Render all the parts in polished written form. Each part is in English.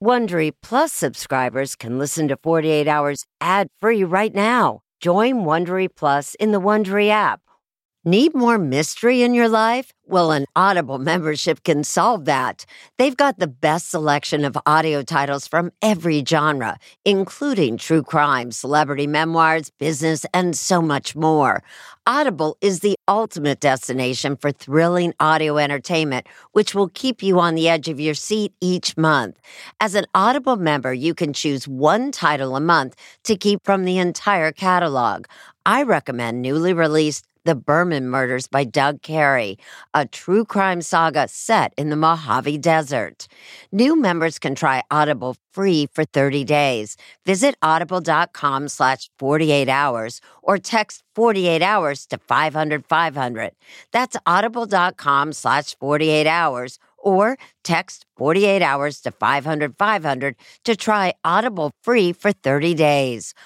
Wondery Plus subscribers can listen to 48 Hours ad-free right now. Join Wondery Plus in the Wondery app. Need more mystery in your life? Well, an Audible membership can solve that. They've got the best selection of audio titles from every genre, including true crime, celebrity memoirs, business, and so much more. Audible is the ultimate destination for thrilling audio entertainment, which will keep you on the edge of your seat each month. As an Audible member, you can choose one title a month to keep from the entire catalog. I recommend newly released The Berman Murders by Doug Carey, a true crime saga set in the Mojave Desert. New members can try Audible free for 30 days. Visit audible.com/48hours or text 48 hours to 500-500. That's audible.com/48hours or text 48 hours to 500-500 to try Audible free for 30 days.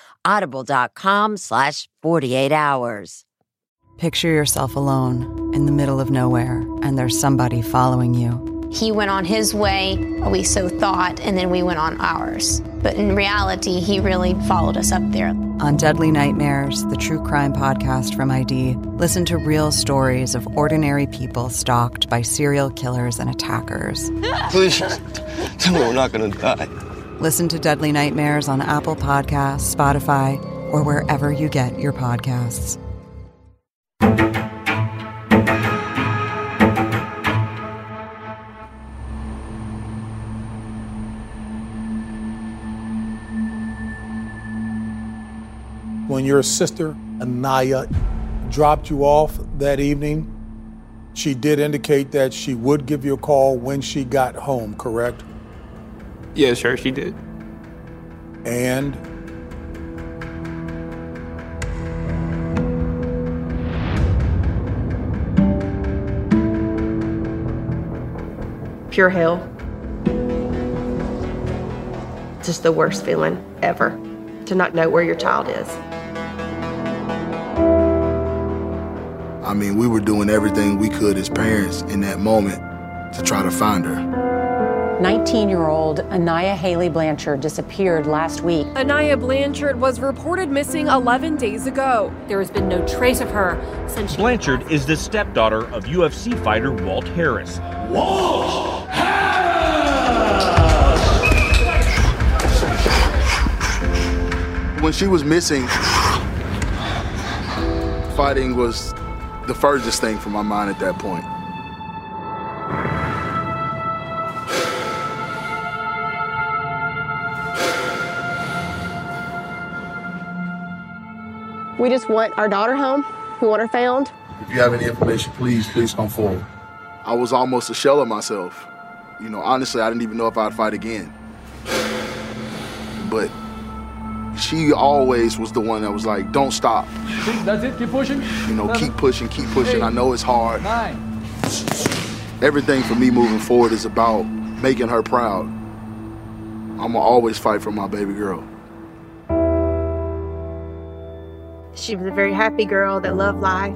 Audible.com/48hours. Picture yourself alone in the middle of nowhere, and there's somebody following you. He went on his way, we so thought, and then we went on ours. But in reality, he really followed us up there. On Deadly Nightmares, the true crime podcast from ID, listen to real stories of ordinary people stalked by serial killers and attackers. Please, tell me we're not going to die. Listen to Deadly Nightmares on Apple Podcasts, Spotify, or wherever you get your podcasts. When your sister, Anaya, dropped you off that evening, she did indicate that she would give you a call when she got home, correct? Yeah, sure, she did. And? Pure hell. Just the worst feeling ever, to not know where your child is. I mean, we were doing everything we could as parents in that moment to try to find her. 19-year-old Anaya Haley Blanchard disappeared last week. Anaya Blanchard was reported missing 11 days ago. There has been no trace of her since she... Blanchard is the stepdaughter of UFC fighter Walt Harris. Walt Harris! When she was missing, fighting was the furthest thing from my mind at that point. We just want our daughter home. We want her found. If you have any information, please come forward. I was almost a shell of myself. You know, honestly, I didn't even know if I'd fight again. But she always was the one that was like, don't stop. That's it, keep pushing. You know, keep pushing. 8, I know it's hard. 9. Everything for me moving forward is about making her proud. I'm gonna always fight for my baby girl. She was a very happy girl that loved life.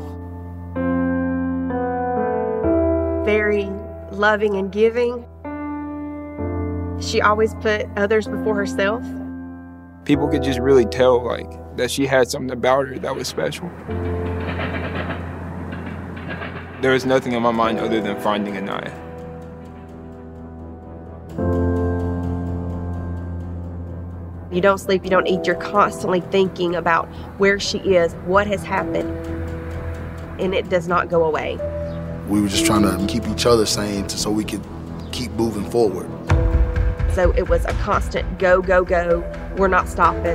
Very loving and giving. She always put others before herself. People could just really tell, like, that she had something about her that was special. There was nothing in my mind other than finding Anaya. You don't sleep, you don't eat, you're constantly thinking about where she is, what has happened, and it does not go away. We were just trying to keep each other sane so we could keep moving forward. So it was a constant go, go, go. We're not stopping.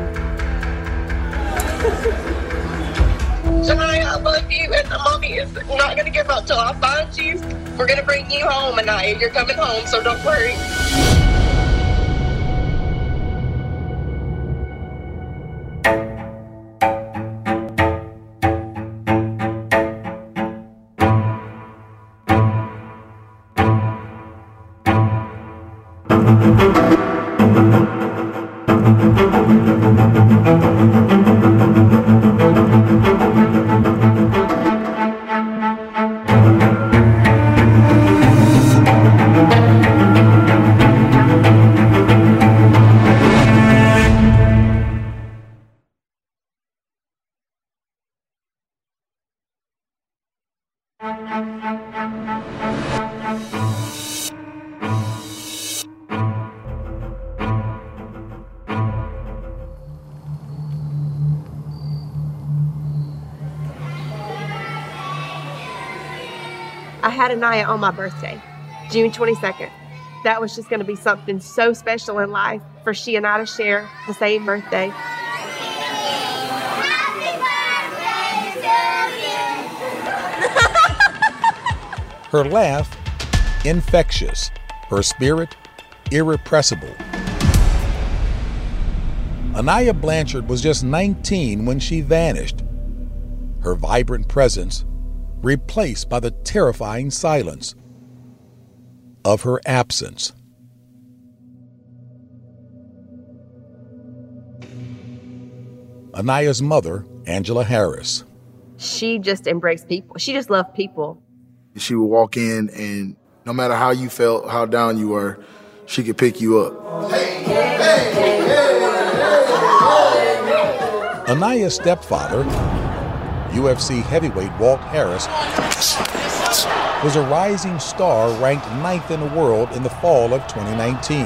Anaya, I love you, and mommy is not going to give up till I find you. We're going to bring you home, Anaya. You're coming home, so don't worry. I had Anaya on my birthday, June 22nd. That was just going to be something so special in life for she and I to share the same birthday. Her laugh, infectious. Her spirit, irrepressible. Anaya Blanchard was just 19 when she vanished. Her vibrant presence replaced by the terrifying silence of her absence. Anaya's mother, Angela Harris. She just embraced people. She just loved people. She would walk in, and no matter how you felt, how down you were, she could pick you up. Anaya's stepfather, UFC heavyweight Walt Harris, was a rising star ranked 9th in the world in the fall of 2019.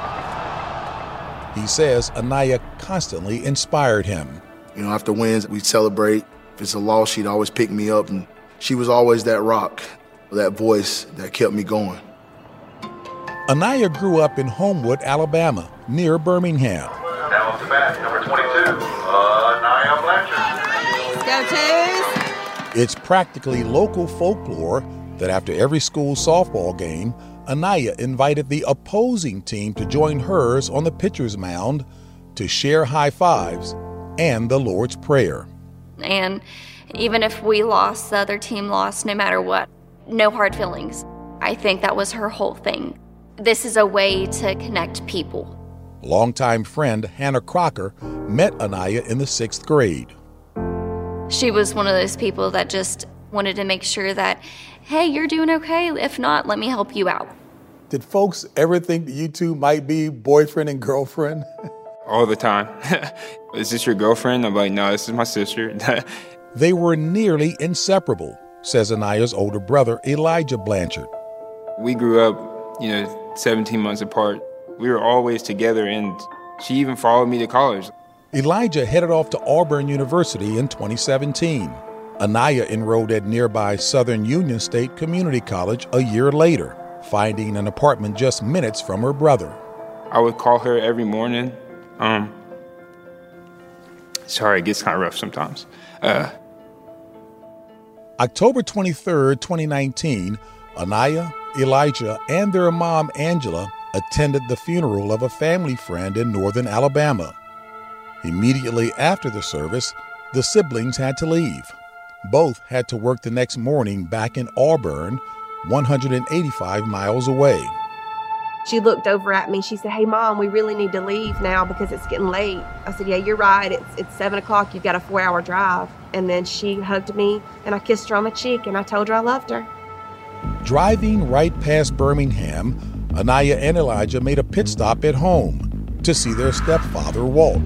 He says Anaya constantly inspired him. You know, after wins, we'd celebrate. If it's a loss, she'd always pick me up, and she was always that rock, that voice that kept me going. Anaya grew up in Homewood, Alabama, near Birmingham. Now off the bat, number 22, Anaya Blanchard. Go Twos! It's practically local folklore that after every school softball game, Anaya invited the opposing team to join hers on the pitcher's mound to share high fives and the Lord's Prayer. And even if we lost, the other team lost, no matter what, no hard feelings. I think that was her whole thing. This is a way to connect people. Longtime friend Hannah Crocker met Anaya in the 6th grade. She was one of those people that just wanted to make sure that, hey, you're doing okay. If not, let me help you out. Did folks ever think that you two might be boyfriend and girlfriend? All the time. Is this your girlfriend? I'm like, no, this is my sister. They were nearly inseparable, says Anaya's older brother, Elijah Blanchard. We grew up, 17 months apart. We were always together, and she even followed me to college. Elijah headed off to Auburn University in 2017. Anaya enrolled at nearby Southern Union State Community College a year later, finding an apartment just minutes from her brother. I would call her every morning. Sorry, it gets kind of rough sometimes. October 23rd, 2019, Anaya, Elijah, and their mom, Angela, attended the funeral of a family friend in northern Alabama. Immediately after the service, the siblings had to leave. Both had to work the next morning back in Auburn, 185 miles away. She looked over at me. She said, "Hey, Mom, we really need to leave now because it's getting late." I said, "Yeah, you're right. It's 7 o'clock. You've got a 4-hour drive." And then she hugged me, and I kissed her on the cheek, and I told her I loved her. Driving right past Birmingham, Anaya and Elijah made a pit stop at home to see their stepfather, Walt.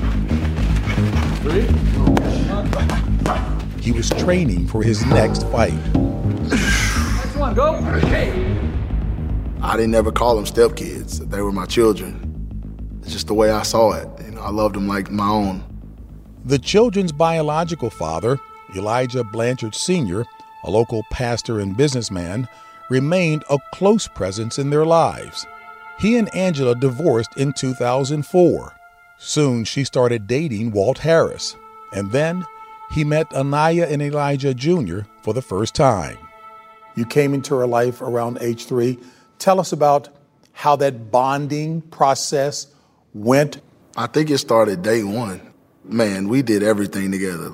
He was training for his next fight. Next one, go. Hey. I didn't ever call them stepkids. They were my children. It's just the way I saw it. I loved them like my own. The children's biological father, Elijah Blanchard Sr., a local pastor and businessman, remained a close presence in their lives. He and Angela divorced in 2004. Soon she started dating Walt Harris, and then he met Anaya and Elijah Jr. for the first time. You came into her life around age 3. Tell us about how that bonding process went. I think it started day one. Man, we did everything together.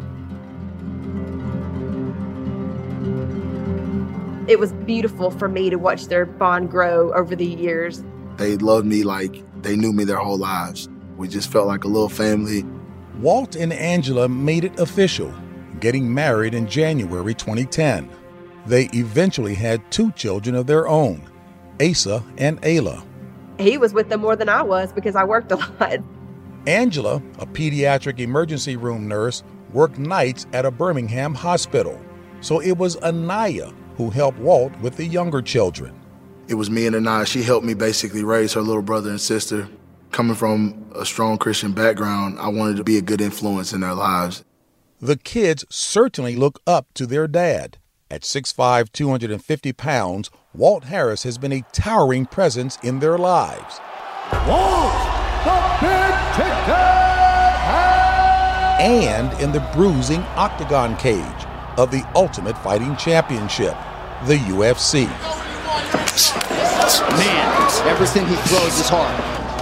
It was beautiful for me to watch their bond grow over the years. They loved me like they knew me their whole lives. We just felt like a little family. Walt and Angela made it official, getting married in January 2010. They eventually had 2 children of their own, Asa and Ayla. He was with them more than I was because I worked a lot. Angela, a pediatric emergency room nurse, worked nights at a Birmingham hospital. So it was Anaya who helped Walt with the younger children. It was me and Anaya. She helped me basically raise her little brother and sister. Coming from a strong Christian background, I wanted to be a good influence in their lives. The kids certainly look up to their dad. At 6'5", 250 pounds, Walt Harris has been a towering presence in their lives. Walt, the big ticket! And in the bruising octagon cage of the Ultimate Fighting Championship, the UFC. Man, everything he throws is hard.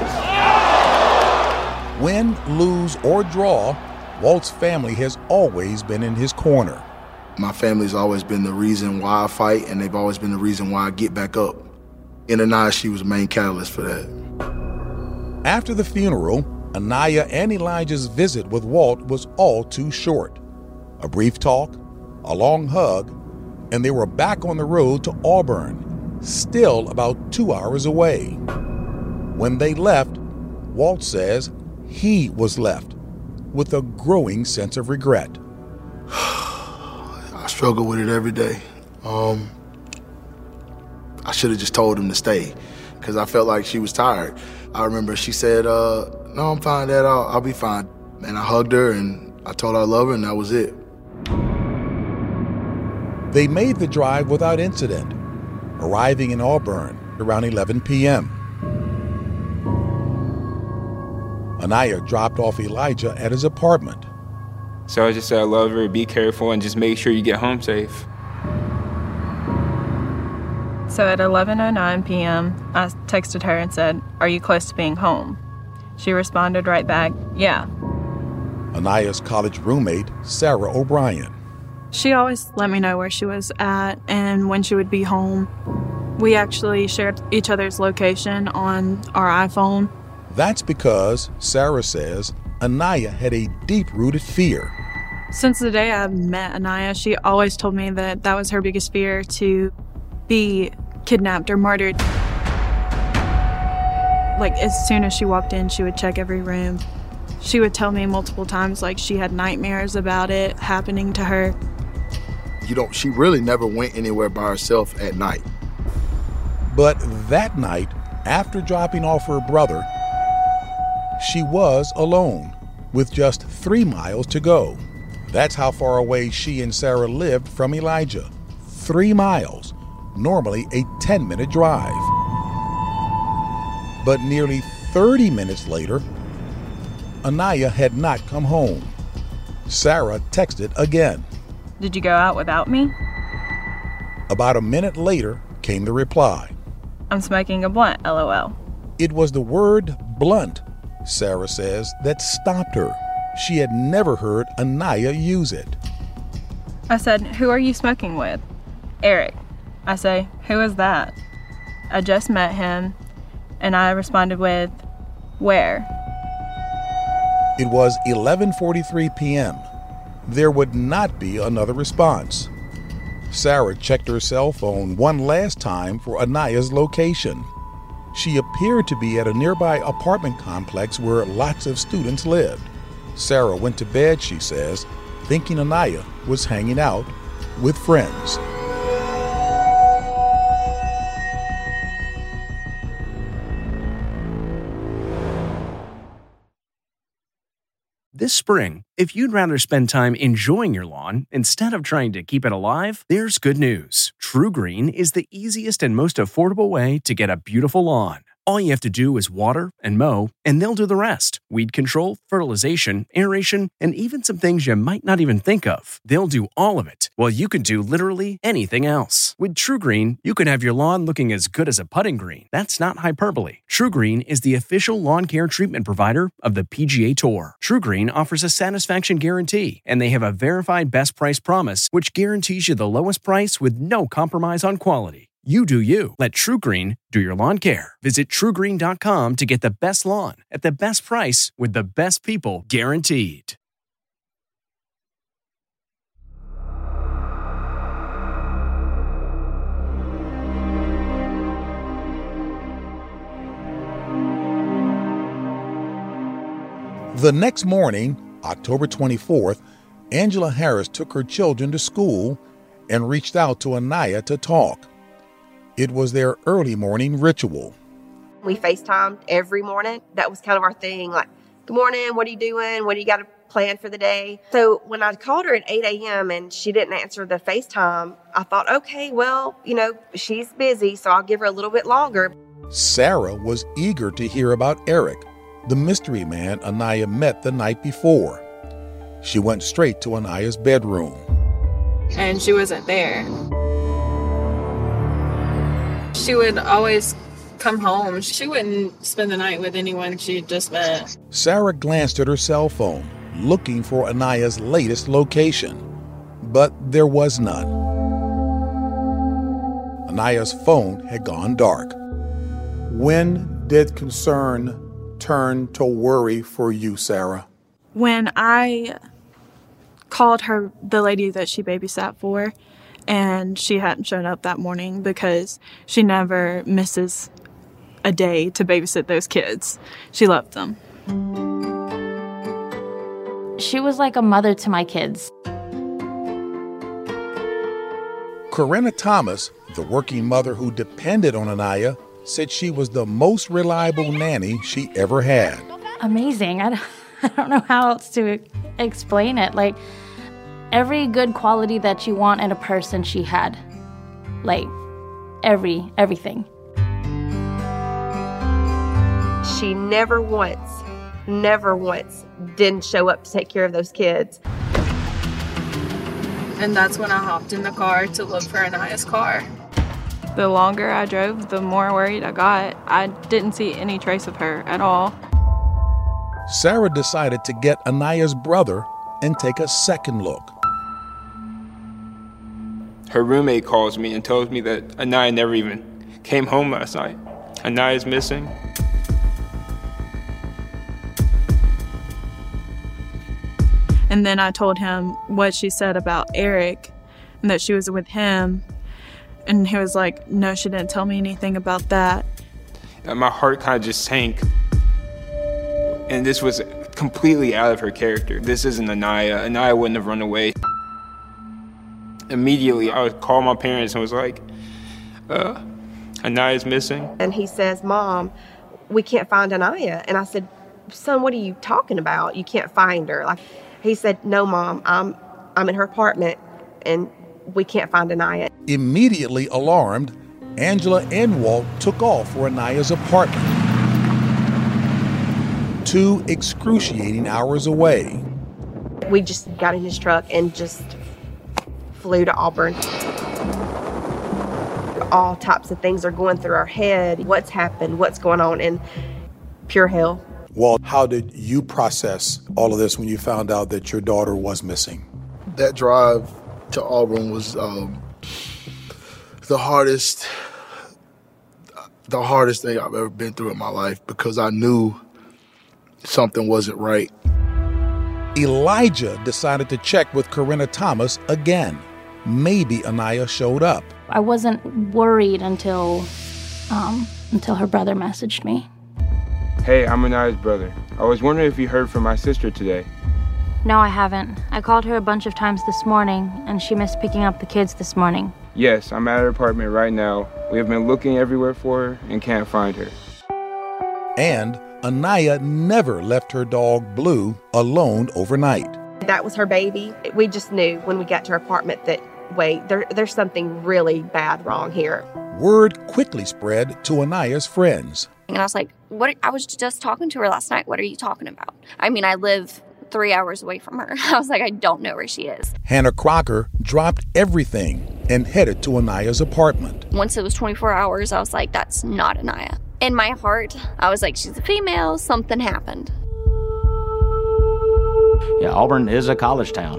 Win, lose, or draw, Walt's family has always been in his corner. My family's always been the reason why I fight, and they've always been the reason why I get back up. And Anaya, she was the main catalyst for that. After the funeral, Anaya and Elijah's visit with Walt was all too short. A brief talk, a long hug, and they were back on the road to Auburn, still about 2 hours away. When they left, Walt says he was left with a growing sense of regret. I struggle with it every day. I should have just told him to stay because I felt like she was tired. I remember she said, no, I'm fine, Dad, I'll be fine. And I hugged her and I told her I love her, and that was it. They made the drive without incident, arriving in Auburn around 11 p.m. Anaya dropped off Elijah at his apartment. So I just said I love her, be careful, and just make sure you get home safe. So at 11:09 p.m., I texted her and said, "Are you close to being home?" She responded right back, "Yeah." Anaya's college roommate, Sarah O'Brien. She always let me know where she was at and when she would be home. We actually shared each other's location on our iPhone. That's because, Sarah says, Anaya had a deep-rooted fear. Since the day I met Anaya, she always told me that that was her biggest fear, to be kidnapped or murdered. Like, as soon as she walked in, she would check every room. She would tell me multiple times, like, she had nightmares about it happening to her. She really never went anywhere by herself at night. But that night, after dropping off her brother, she was alone, with just 3 miles to go. That's how far away she and Sarah lived from Elijah. 3 miles, normally a 10-minute drive. But nearly 30 minutes later, Anaya had not come home. Sarah texted again. "Did you go out without me?" About a minute later came the reply. "I'm smoking a blunt, LOL." It was the word blunt, Sarah says, that stopped her. She had never heard Anaya use it. I said, "Who are you smoking with?" "Eric." I say, "Who is that?" "I just met him." And I responded with, "Where?" It was 11:43 p.m. There would not be another response. Sarah checked her cell phone one last time for Anaya's location. She appeared to be at a nearby apartment complex where lots of students lived. Sarah went to bed, she says, thinking Anaya was hanging out with friends. This spring, if you'd rather spend time enjoying your lawn instead of trying to keep it alive, there's good news. TruGreen is the easiest and most affordable way to get a beautiful lawn. All you have to do is water and mow, and they'll do the rest. Weed control, fertilization, aeration, and even some things you might not even think of. They'll do all of it, while you can do literally anything else. With TruGreen, you can have your lawn looking as good as a putting green. That's not hyperbole. TruGreen is the official lawn care treatment provider of the PGA Tour. TruGreen offers a satisfaction guarantee, and they have a verified best price promise, which guarantees you the lowest price with no compromise on quality. You do you. Let TruGreen do your lawn care. Visit TruGreen.com to get the best lawn at the best price with the best people guaranteed. The next morning, October 24th, Angela Harris took her children to school and reached out to Anaya to talk. It was their early morning ritual. We FaceTimed every morning. That was kind of our thing. Like, "Good morning, what are you doing? What do you got plan for the day. So when I called her at 8 a.m. and she didn't answer the FaceTime, I thought, okay, well, she's busy, so I'll give her a little bit longer. Sarah was eager to hear about Eric, the mystery man Anaya met the night before. She went straight to Anaya's bedroom. And she wasn't there. She would always come home. She wouldn't spend the night with anyone she just met. Sarah glanced at her cell phone, looking for Anaya's latest location, but there was none. Anaya's phone had gone dark. When did concern turn to worry for you, Sarah? When I called her, the lady that she babysat for, and she hadn't shown up that morning because she never misses a day to babysit those kids. She loved them. She was like a mother to my kids. Corinna Thomas, the working mother who depended on Anaya, said she was the most reliable nanny she ever had. Amazing. I don't know how else to explain it. Like, every good quality that you want in a person, she had. Like, everything. She never once didn't show up to take care of those kids. And that's when I hopped in the car to look for Anaya's car. The longer I drove, the more worried I got. I didn't see any trace of her at all. Sarah decided to get Anaya's brother and take a second look. Her roommate calls me and tells me that Anaya never even came home last night. Anaya's missing. And then I told him what she said about Eric and that she was with him. And he was like, no, she didn't tell me anything about that. And my heart kind of just sank. And this was completely out of her character. This isn't Anaya. Anaya wouldn't have run away. Immediately, I would call my parents and was like, Anaya's missing. And he says, Mom, we can't find Anaya. And I said, son, what are you talking about? You can't find her. Like, he said, no, Mom, I'm in her apartment and we can't find Anaya. Immediately alarmed, Angela and Walt took off for Anaya's apartment. 2 excruciating hours away. We just got in his truck and just flew to Auburn. All types of things are going through our head. What's happened? What's going on? And pure hell. Walt, how did you process all of this when you found out that your daughter was missing? That drive to Auburn was the hardest thing I've ever been through in my life because I knew something wasn't right. Elijah decided to check with Corinna Thomas again. Maybe Anaya showed up. I wasn't worried until her brother messaged me. Hey, I'm Anaya's brother. I was wondering if you heard from my sister today. No, I haven't. I called her a bunch of times this morning, and she missed picking up the kids this morning. Yes, I'm at her apartment right now. We have been looking everywhere for her and can't find her. And Anaya never left her dog Blue alone overnight. That was her baby. We just knew when we got to her apartment that, wait, there's something really bad wrong here. Word quickly spread to Anaya's friends. And I was like, what? I was just talking to her last night. What are you talking about? I mean, I live 3 hours away from her. I was like, I don't know where she is. Hannah Crocker dropped everything and headed to Anaya's apartment. Once it was 24 hours, I was like, that's not Anaya. In my heart, I was like, she's a female. Something happened. Yeah, Auburn is a college town.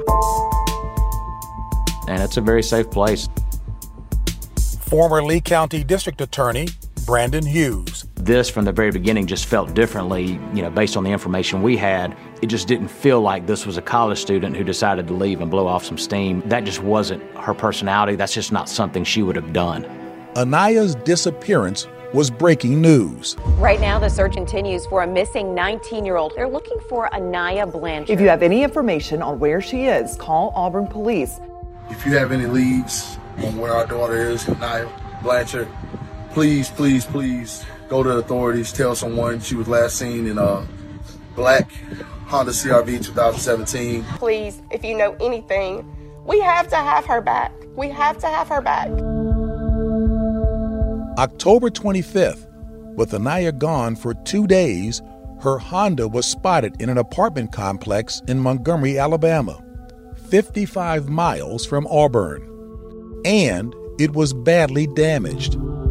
And it's a very safe place. Former Lee County District Attorney Brandon Hughes. This, from the very beginning, just felt differently, based on the information we had. It just didn't feel like this was a college student who decided to leave and blow off some steam. That just wasn't her personality. That's just not something she would have done. Anaya's disappearance was breaking news. Right now, the search continues for a missing 19-year-old. They're looking for Anaya Blanchard. If you have any information on where she is, call Auburn Police. If you have any leads on where our daughter is, Anaya Blanchard, please, please, please go to the authorities. Tell someone she was last seen in a black Honda CR-V 2017. Please, if you know anything, we have to have her back. We have to have her back. October 25th, with Anaya gone for 2 days, her Honda was spotted in an apartment complex in Montgomery, Alabama, 55 miles from Auburn. And it was badly damaged.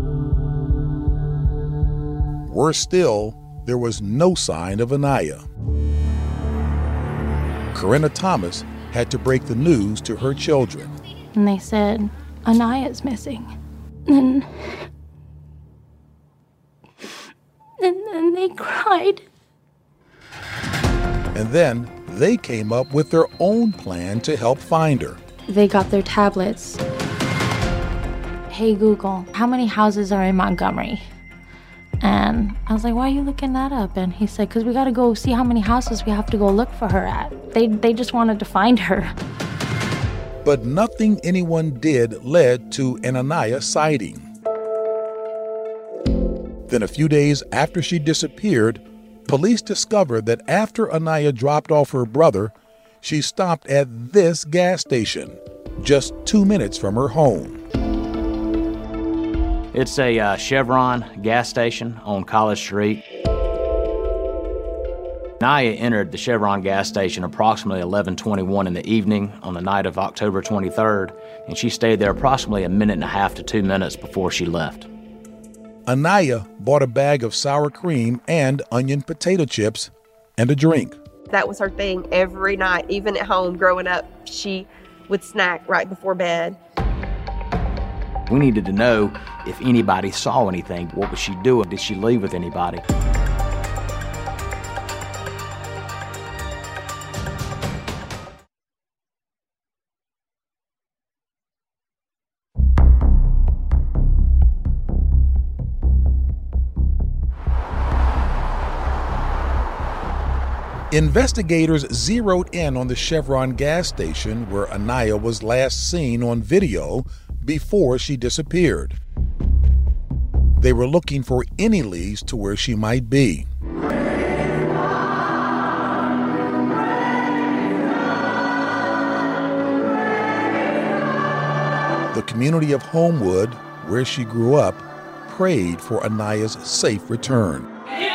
Worse still, there was no sign of Anaya. Corinna Thomas had to break the news to her children. And they said, Anaya's missing. And they cried. And then they came up with their own plan to help find her. They got their tablets. Hey Google, how many houses are in Montgomery? And I was like, why are you looking that up? And he said, because we got to go see how many houses we have to go look for her at. They just wanted to find her. But nothing anyone did led to an Anaya sighting. Then a few days after she disappeared, police discovered that after Anaya dropped off her brother, she stopped at this gas station, just 2 minutes from her home. It's a Chevron gas station on College Street. Anaya entered the Chevron gas station approximately 11:21 in the evening on the night of October 23rd, and she stayed there approximately a minute and a half to 2 minutes before she left. Anaya bought a bag of sour cream and onion potato chips and a drink. That was her thing every night. Even at home growing up, she would snack right before bed. We needed to know if anybody saw anything. What was she doing? Did she leave with anybody? Investigators zeroed in on the Chevron gas station where Anaya was last seen on video before she disappeared. They were looking for any leads to where she might be. The community of Homewood, where she grew up, prayed for Anaya's safe return.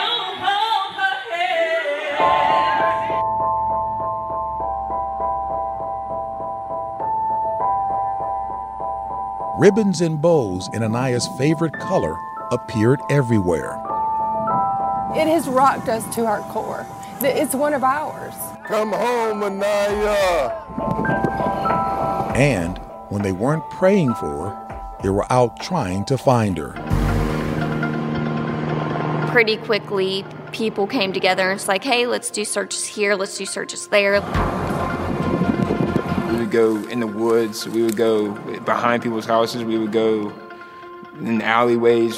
Ribbons and bows in Anaya's favorite color appeared everywhere. It has rocked us to our core. It's one of ours. Come home, Anaya! And when they weren't praying for her, they were out trying to find her. Pretty quickly, people came together and it's like, hey, let's do searches here, let's do searches there. We would go in the woods, we would go behind people's houses, we would go in alleyways.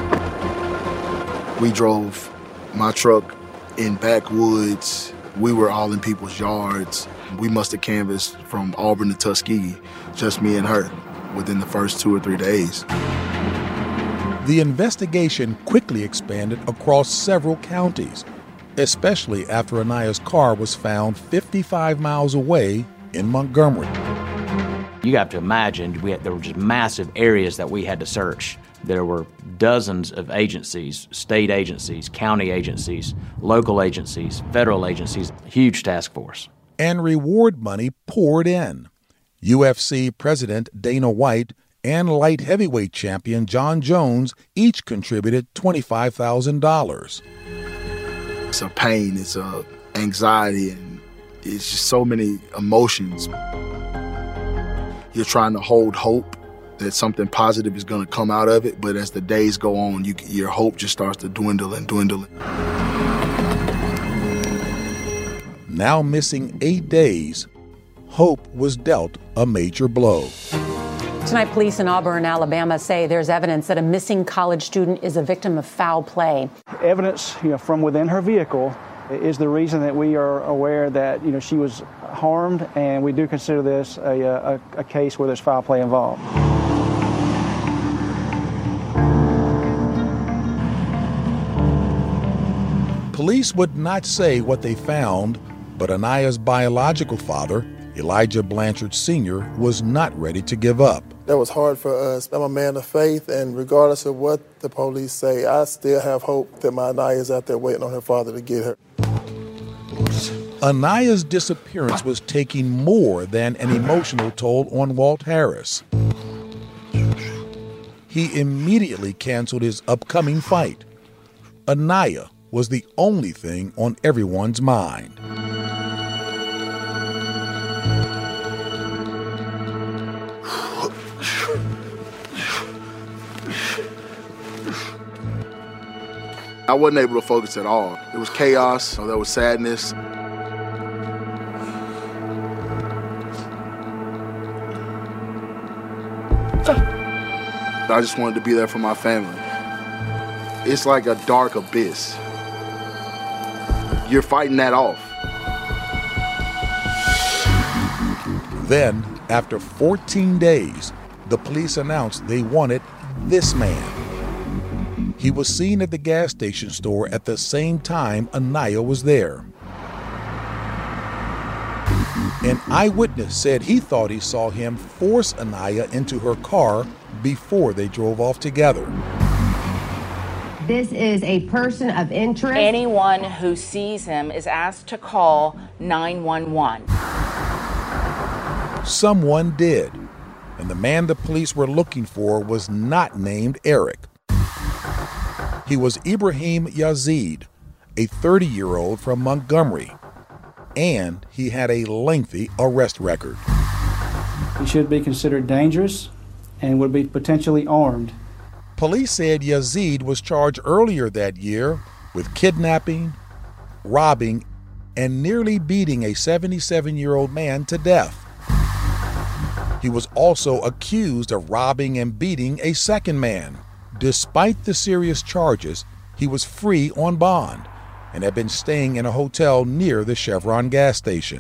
We drove my truck in backwoods. We were all in people's yards. We must have canvassed from Auburn to Tuskegee, just me and her, within the first 2 or 3 days. The investigation quickly expanded across several counties, especially after Anaya's car was found 55 miles away in Montgomery. You have to imagine there were just massive areas that we had to search. There were dozens of agencies, state agencies, county agencies, local agencies, federal agencies, huge task force. And reward money poured in. UFC President Dana White and light heavyweight champion John Jones each contributed $25,000. It's a pain, it's a anxiety, and it's just so many emotions. You're trying to hold hope that something positive is going to come out of it, but as the days go on, your hope just starts to dwindle and dwindle. Now missing 8 days, hope was dealt a major blow. Tonight, police in Auburn, Alabama say there's evidence that a missing college student is a victim of foul play. Evidence, from within her vehicle is the reason that we are aware that, she was harmed, and we do consider this a case where there's foul play involved. Police would not say what they found, but Aniya's biological father, Elijah Blanchard Sr., was not ready to give up. That was hard for us. I'm a man of faith, and regardless of what the police say, I still have hope that my Aniya is out there waiting on her father to get her. Aniya's disappearance was taking more than an emotional toll on Walt Harris. He immediately canceled his upcoming fight. Aniya was the only thing on everyone's mind. I wasn't able to focus at all. It was chaos, there was sadness. I just wanted to be there for my family. It's like a dark abyss. You're fighting that off. Then, after 14 days, the police announced they wanted this man. He was seen at the gas station store at the same time Aniya was there. An eyewitness said he thought he saw him force Aniya into her car before they drove off together. This is a person of interest. Anyone who sees him is asked to call 911. Someone did, and the man the police were looking for was not named Eric. He was Ibrahim Yazid, a 30-year-old from Montgomery, and he had a lengthy arrest record. He should be considered dangerous and would be potentially armed. Police said Yazid was charged earlier that year with kidnapping, robbing, and nearly beating a 77-year-old man to death. He was also accused of robbing and beating a second man. Despite the serious charges, he was free on bond and had been staying in a hotel near the Chevron gas station.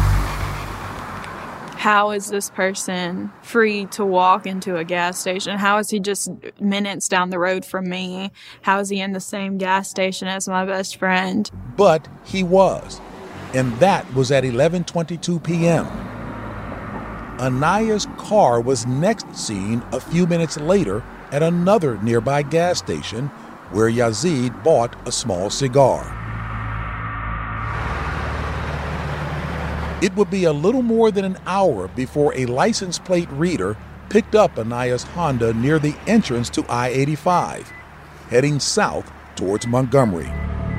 How is this person free to walk into a gas station? How is he just minutes down the road from me? How is he in the same gas station as my best friend? But he was, and that was at 11:22 p.m. Aniya's car was next seen a few minutes later at another nearby gas station where Yazid bought a small cigar. It would be a little more than an hour before a license plate reader picked up Aniya's Honda near the entrance to I-85, heading south towards Montgomery.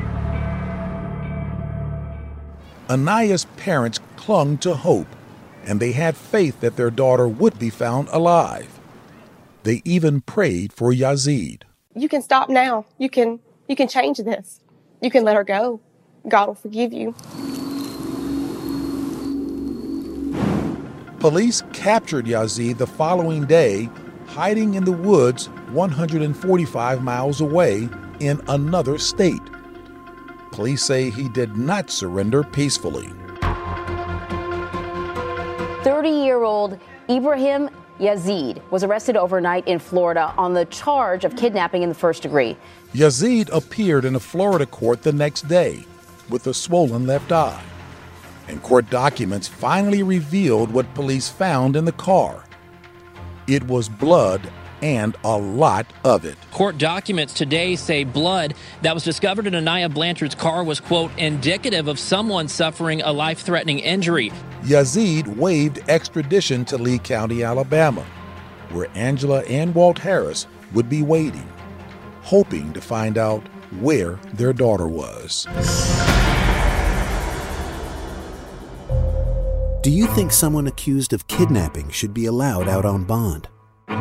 Aniya's parents clung to hope, and they had faith that their daughter would be found alive. They even prayed for Yazid. You can stop now. You can change this. You can let her go. God will forgive you. Police captured Yazid the following day, hiding in the woods 145 miles away in another state. Police say he did not surrender peacefully. 30-year-old Ibrahim Yazid was arrested overnight in Florida on the charge of kidnapping in the first degree. Yazid appeared in a Florida court the next day with a swollen left eye. And court documents finally revealed what police found in the car. It was blood, and a lot of it. Court documents today say blood that was discovered in Aniya Blanchard's car was, quote, indicative of someone suffering a life-threatening injury. Yazid waived extradition to Lee County, Alabama, where Angela and Walt Harris would be waiting, hoping to find out where their daughter was. Do you think someone accused of kidnapping should be allowed out on bond?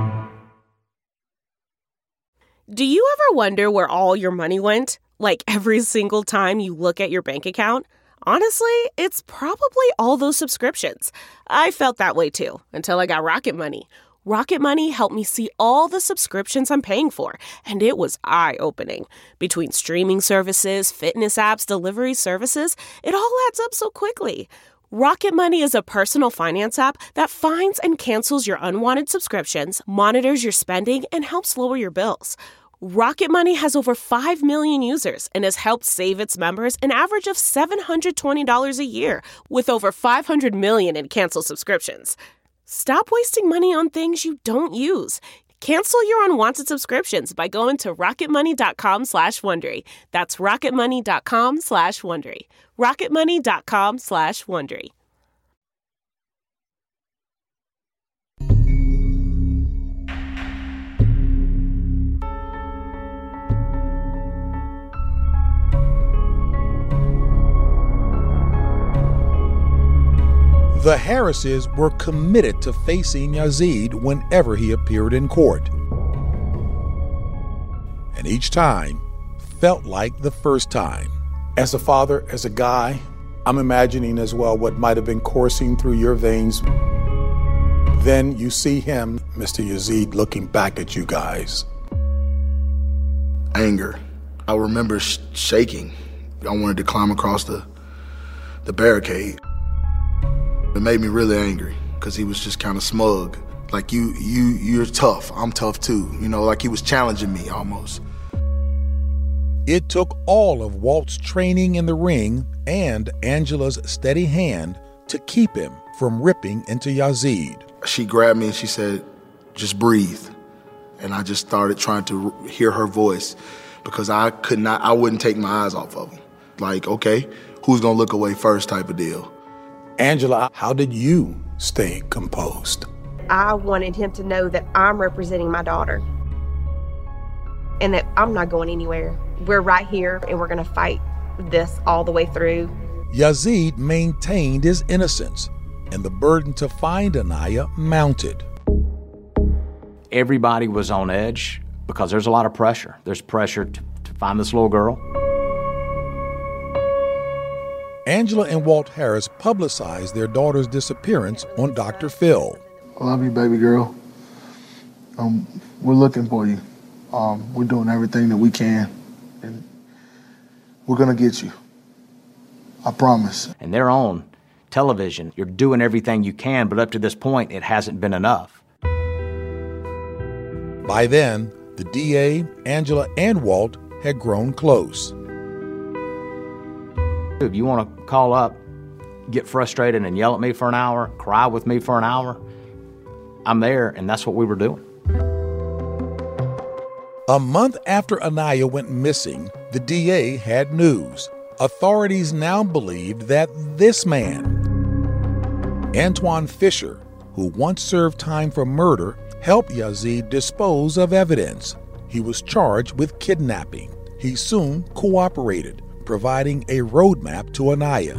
Do you ever wonder where all your money went? Like every single time you look at your bank account? Honestly, it's probably all those subscriptions. I felt that way too, until I got Rocket Money. Rocket Money helped me see all the subscriptions I'm paying for, and it was eye-opening. Between streaming services, fitness apps, delivery services, it all adds up so quickly. Rocket Money is a personal finance app that finds and cancels your unwanted subscriptions, monitors your spending, and helps lower your bills. Rocket Money has over 5 million users and has helped save its members an average of $720 a year, with over 500 million in canceled subscriptions. Stop wasting money on things you don't use. Cancel your unwanted subscriptions by going to rocketmoney.com/Wondery. That's rocketmoney.com/Wondery. rocketmoney.com/Wondery. The Harrises were committed to facing Yazid whenever he appeared in court. And each time felt like the first time. As a father, as a guy, I'm imagining as well what might have been coursing through your veins. Then you see him, Mr. Yazid, looking back at you guys. Anger. I remember shaking. I wanted to climb across the barricade. It made me really angry because he was just kind of smug. Like, you're tough. I'm tough too. You know, like he was challenging me almost. It took all of Walt's training in the ring and Angela's steady hand to keep him from ripping into Yazid. She grabbed me and she said, "Just breathe." And I just started trying to hear her voice because I wouldn't take my eyes off of him. Like, okay, who's gonna look away first type of deal. Angela, how did you stay composed? I wanted him to know that I'm representing my daughter and that I'm not going anywhere. We're right here and we're going to fight this all the way through. Yazid maintained his innocence and the burden to find Anaya mounted. Everybody was on edge because there's a lot of pressure. There's pressure to find this little girl. Angela and Walt Harris publicized their daughter's disappearance on Dr. Phil. I love you, baby girl. We're looking for you. We're doing everything that we can, and we're gonna get you. I promise. And they're on television. You're doing everything you can, but up to this point, it hasn't been enough. By then, the DA, Angela, and Walt had grown close. If you want to call up, get frustrated and yell at me for an hour, cry with me for an hour, I'm there, and that's what we were doing. A month after Anaya went missing, the DA had news. Authorities now believed that this man, Antoine Fisher, who once served time for murder, helped Yazid dispose of evidence. He was charged with kidnapping. He soon cooperated, providing a roadmap to Anaya.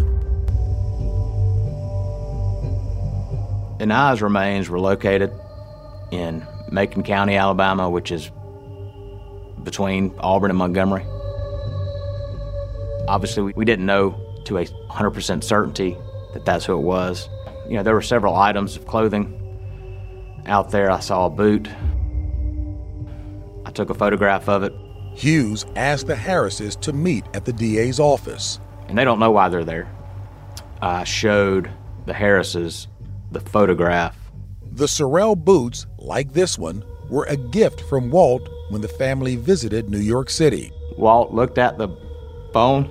Anaya's remains were located in Macon County, Alabama, which is between Auburn and Montgomery. Obviously, we didn't know to a 100% certainty that that's who it was. You know, there were several items of clothing out there. I saw a boot. I took a photograph of it. Hughes asked the Harrises to meet at the DA's office. And they don't know why they're there. I showed the Harrises the photograph. The Sorrel boots, like this one, were a gift from Walt when the family visited New York City. Walt looked at the phone.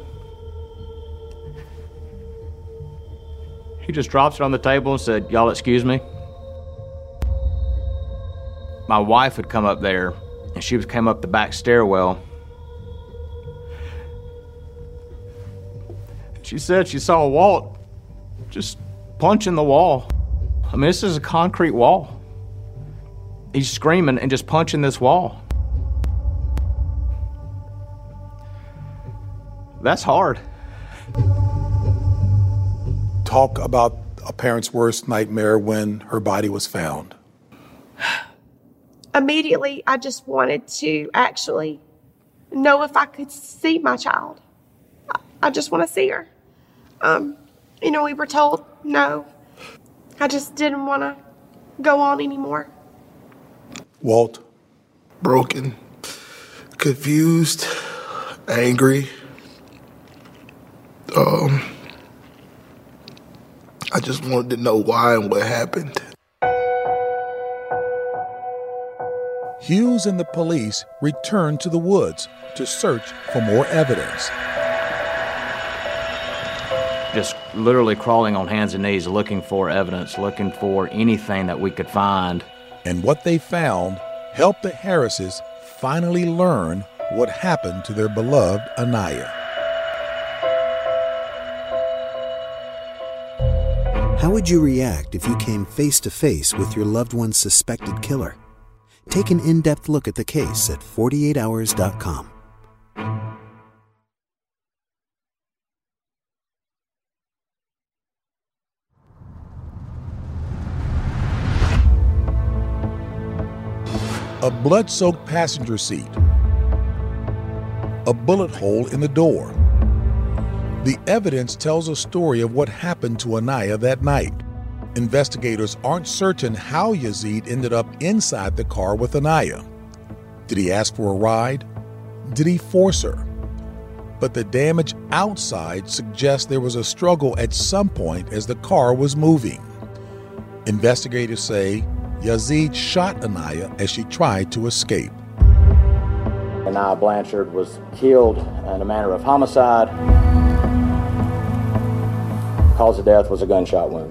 He just drops it on the table and said, "Y'all excuse me." My wife had come up there, and she came up the back stairwell. She said she saw Walt just punching the wall. I mean, this is a concrete wall. He's screaming and just punching this wall. That's hard. Talk about a parent's worst nightmare when her body was found. Immediately, I just wanted to actually know if I could see my child. I just want to see her. You know, we were told no. I just didn't want to go on anymore. Walt? Broken, confused, angry. I just wanted to know why and what happened. Hughes and the police returned to the woods to search for more evidence. Just literally crawling on hands and knees, looking for evidence, looking for anything that we could find. And what they found helped the Harrises finally learn what happened to their beloved Anaya. How would you react if you came face to face with your loved one's suspected killer? Take an in-depth look at the case at 48hours.com. A blood-soaked passenger seat, a bullet hole in the door. The evidence tells a story of what happened to Anaya that night. Investigators aren't certain how Yazid ended up inside the car with Anaya. Did he ask for a ride? Did he force her? But the damage outside suggests there was a struggle at some point as the car was moving. Investigators say Yazid shot Anaya as she tried to escape. Anaya Blanchard was killed in a manner of homicide. Cause of death was a gunshot wound.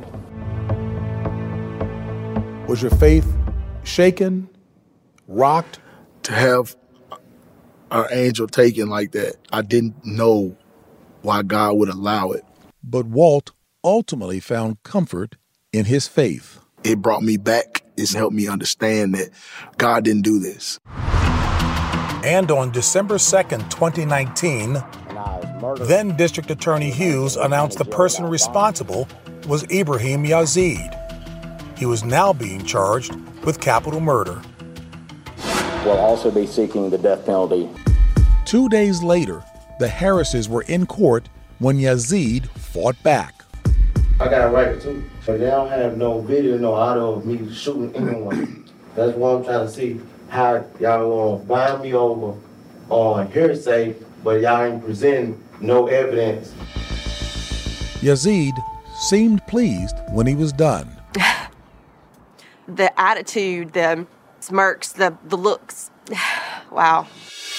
Was your faith shaken, rocked? To have our angel taken like that, I didn't know why God would allow it. But Walt ultimately found comfort in his faith. It brought me back. It's helped me understand that God didn't do this. And on December 2nd, 2019, then District Attorney Hughes announced the person responsible was Ibrahim Yazid. He was now being charged with capital murder. We'll also be seeking the death penalty. 2 days later, the Harrises were in court when Yazid fought back. I got a record too, but they don't have no video, no audio of me shooting anyone. That's what I'm trying to see, how y'all gonna bind me over on hearsay, but y'all ain't presenting no evidence. Yazid seemed pleased when he was done. The attitude, the smirks, the looks. Wow.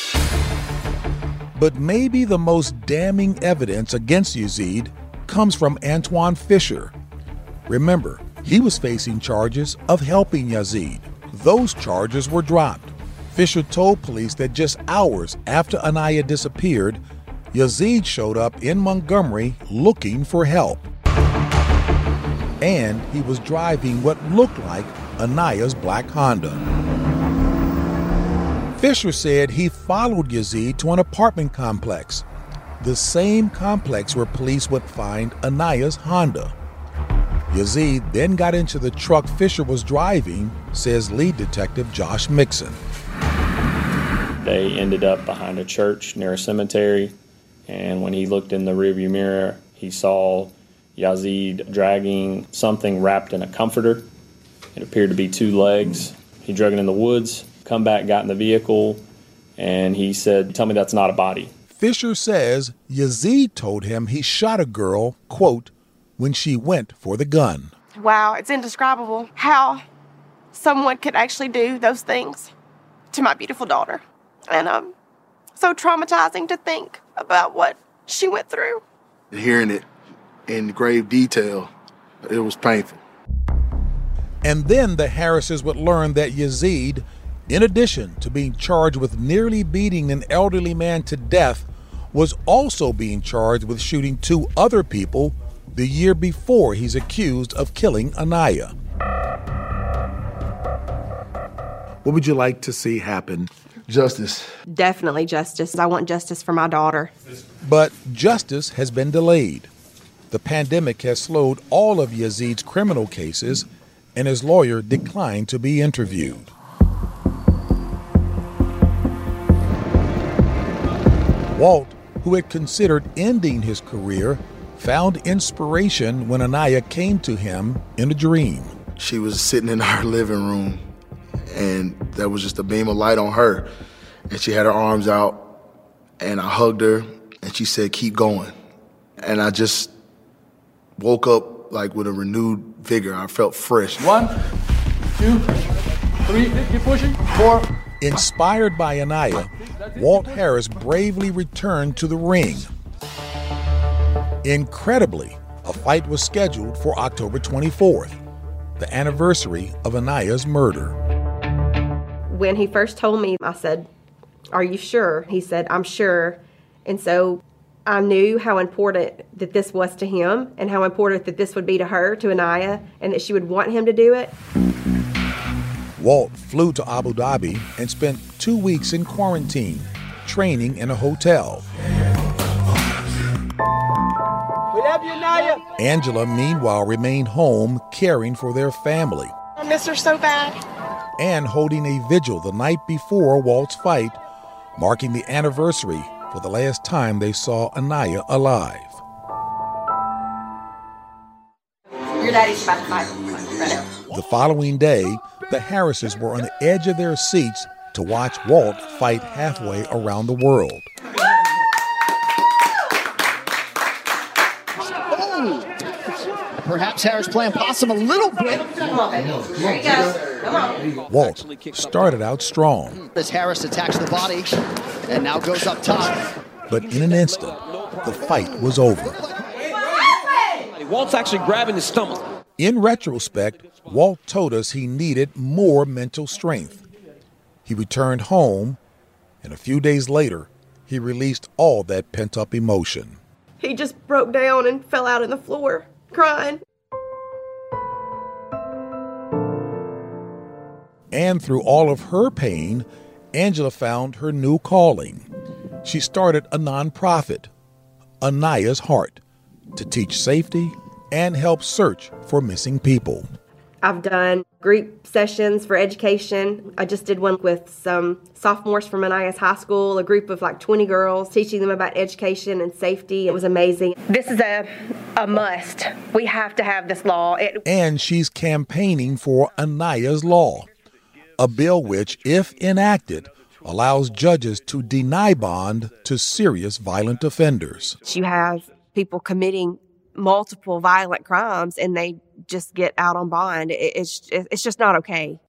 But maybe the most damning evidence against Yazid comes from Antoine Fisher. Remember, he was facing charges of helping Yazid. Those charges were dropped. Fisher told police that just hours after Anaya disappeared, Yazid showed up in Montgomery looking for help. And he was driving what looked like Anaya's black Honda. Fisher said he followed Yazid to an apartment complex, the same complex where police would find Anaya's Honda. Yazid then got into the truck Fisher was driving, says lead detective Josh Mixon. They ended up behind a church near a cemetery, and when he looked in the rearview mirror, he saw Yazid dragging something wrapped in a comforter. It appeared to be 2 legs. He drug it in the woods, come back, got in the vehicle, and he said, "Tell me that's not a body." Fisher says Yazid told him he shot a girl, quote, when she went for the gun. Wow, it's indescribable how someone could actually do those things to my beautiful daughter. And so traumatizing to think about what she went through. Hearing it in grave detail, it was painful. And then the Harrises would learn that Yazid, in addition to being charged with nearly beating an elderly man to death, was also being charged with shooting 2 other people the year before he's accused of killing Anaya. What would you like to see happen? Justice. Definitely justice. I want justice for my daughter. But justice has been delayed. The pandemic has slowed all of Yazid's criminal cases, and his lawyer declined to be interviewed. Walt, who had considered ending his career, found inspiration when Anaya came to him in a dream. She was sitting in our living room, and there was just a beam of light on her, and she had her arms out, and I hugged her, and she said, "Keep going." And I just woke up like with a renewed vigor. I felt fresh. 1, 2, 3, keep pushing. 4, Inspired by Anaya, Walt Harris bravely returned to the ring. Incredibly, a fight was scheduled for October 24th, the anniversary of Anaya's murder. When he first told me, I said, "Are you sure?" He said, "I'm sure." And so I knew how important that this was to him and how important that this would be to her, to Anaya, and that she would want him to do it. Walt flew to Abu Dhabi and spent 2 weeks in quarantine, training in a hotel. We love you, Anaya. Angela, meanwhile, remained home caring for their family I miss her so bad. and holding a vigil the night before Walt's fight, marking the anniversary for the last time they saw Anaya alive. Your daddy's about to fight right now. The following day, the Harrises were on the edge of their seats to watch Walt fight halfway around the world. Perhaps Harris playing possum a little bit. Come on, baby. Here you go. Come on. Walt started out strong, As Harris attacks the body and now goes up top. but in an instant, the fight was over. Walt's actually grabbing his stomach. In retrospect, Walt told us he needed more mental strength. He returned home, and a few days later, he released all that pent-up emotion. He just broke down and fell out on the floor, crying. And through all of her pain, Angela found her new calling. She started a nonprofit, Anaya's Heart, to teach safety and help search for missing people. I've done group sessions for education. I just did one with some sophomores from Anaya's high school, a group of like 20 girls, teaching them about education and safety. It was amazing. This is a must. We have to have this law. And she's campaigning for Anaya's Law, a bill which, if enacted, allows judges to deny bond to serious violent offenders. You have people committing multiple violent crimes and they just get out on bond. It's just not okay.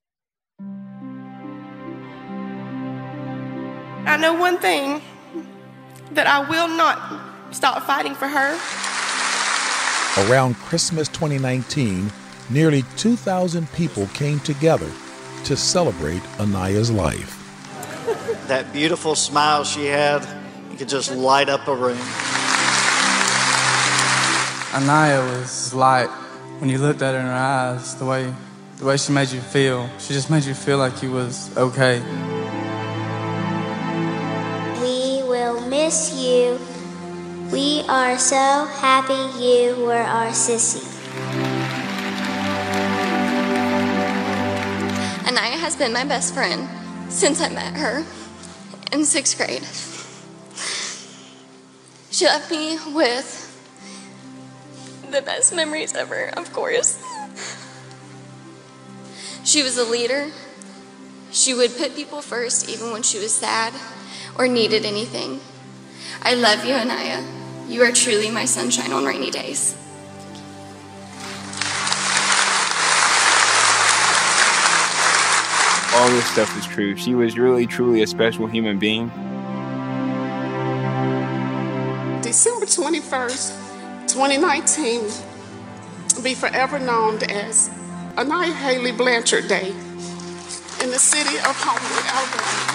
I know one thing, that I will not stop fighting for her. Around Christmas 2019, nearly 2,000 people came together to celebrate Anaya's life. That beautiful smile she had, you could just light up a room. Anaya was like, when you looked at her in her eyes, the way she made you feel, she just made you feel like you was okay. We will miss you. We are so happy you were our sissy. Anaya has been my best friend since I met her in 6th grade. She left me with the best memories ever, of course. She was a leader. She would put people first even when she was sad or needed anything. I love you, Anaya. You are truly my sunshine on rainy days. All this stuff is true. She was really, truly a special human being. December 21st, 2019 will be forever known as Anaya Haley Blanchard Day in the city of Homewood, Alabama.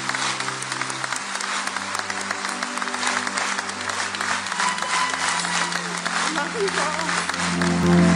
I love you all.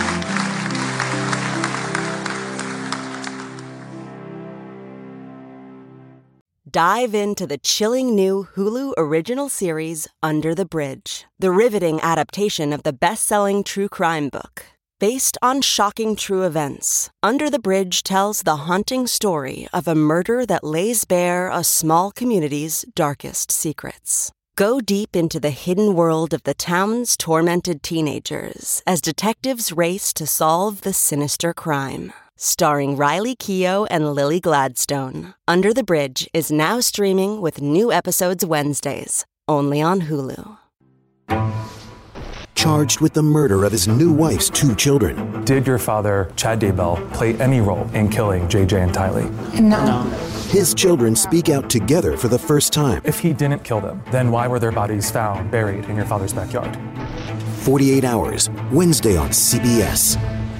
Dive into the chilling new Hulu original series, Under the Bridge, the riveting adaptation of the best-selling true crime book. Based on shocking true events, Under the Bridge tells the haunting story of a murder that lays bare a small community's darkest secrets. Go deep into the hidden world of the town's tormented teenagers as detectives race to solve the sinister crime. Starring Riley Keough and Lily Gladstone, Under the Bridge is now streaming with new episodes Wednesdays, only on Hulu. charged with the murder of his new wife's 2 children. Did your father, Chad Daybell, play any role in killing JJ and Tylee? No. His children speak out together for the first time. If he didn't kill them, then why were their bodies found buried in your father's backyard? 48 Hours, Wednesday on CBS.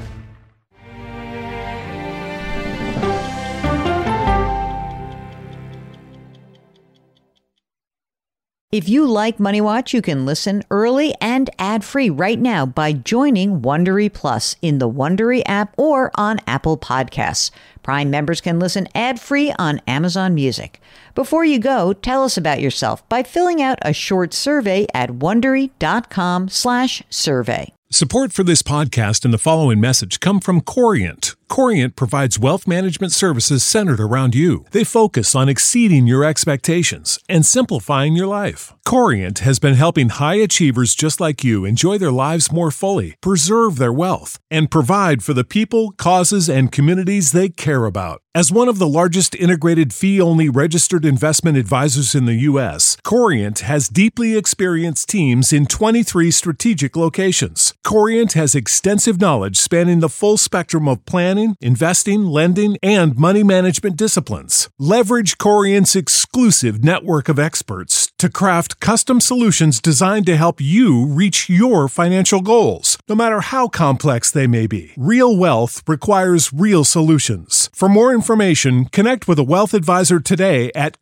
If you like Money Watch, you can listen early and ad-free right now by joining Wondery Plus in the Wondery app or on Apple Podcasts. Prime members can listen ad-free on Amazon Music. Before you go, tell us about yourself by filling out a short survey at Wondery.com/survey. Support for this podcast and the following message come from Corient. Corient provides wealth management services centered around you. They focus on exceeding your expectations and simplifying your life. Corient has been helping high achievers just like you enjoy their lives more fully, preserve their wealth, and provide for the people, causes, and communities they care about. As one of the largest integrated fee-only registered investment advisors in the U.S., Corient has deeply experienced teams in 23 strategic locations. Corient has extensive knowledge spanning the full spectrum of planning, investing, lending, and money management disciplines. Leverage Corient's exclusive network of experts to craft custom solutions designed to help you reach your financial goals, no matter how complex they may be. Real wealth requires real solutions. For more information, connect with a wealth advisor today at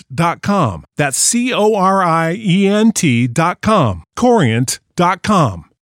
Corient.com. That's Corient.com. Corient.com.